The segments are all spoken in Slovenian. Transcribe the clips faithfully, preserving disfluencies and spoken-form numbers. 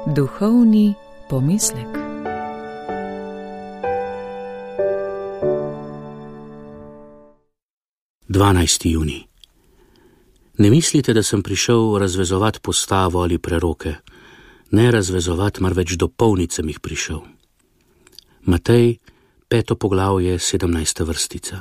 Duhovni pomislek. dvanajsti junij. Ne mislite, da sem prišel razvezovati postavo ali preroke. Ne razvezovati, marveč dopolniti sem jih prišel. Matej, peto poglavje, sedemnajsta vrstica.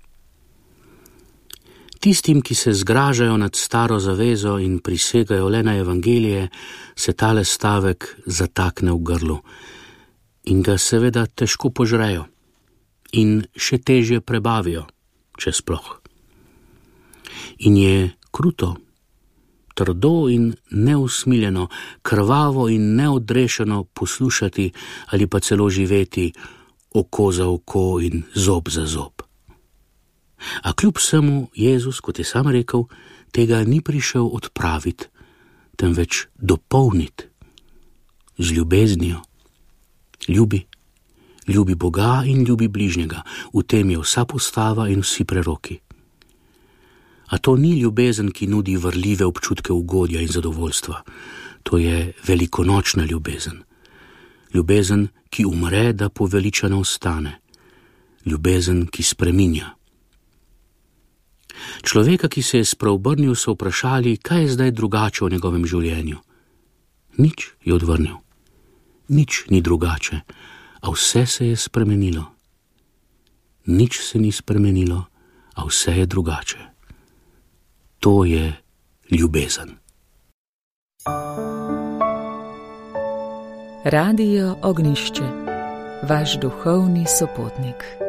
Tistim, ki se zgražajo nad staro zavezo in prisegajo le na evangelije, se tale stavek zatakne v grlu in ga seveda težko požrejo in še težje prebavijo, če sploh. In je kruto, trdo in neusmiljeno, krvavo in neodrešeno poslušati ali pa celo živeti oko za oko in zob za zob. A kljub vsemu Jezus, kot je sam rekel, tega ni prišel odpraviti, temveč dopolniti z ljubeznijo. Ljubi, ljubi Boga in ljubi bližnjega, v tem je vsa postava in vsi preroki. A to ni ljubezen, ki nudi vrljive občutke ugodja in zadovoljstva. To je velikonočna ljubezen. Ljubezen, ki umre, da poveličano ostane. Ljubezen, ki spreminja. Človeka, ki se je spreobrnil, so vprašali, kaj je zdaj drugače v njegovem življenju. Nič, je odvrnil. Nič ni drugače, a vse se je spremenilo. Nič se ni spremenilo, a vse je drugače. To je ljubezen. Radio Ognjišče, vaš duhovni sopotnik.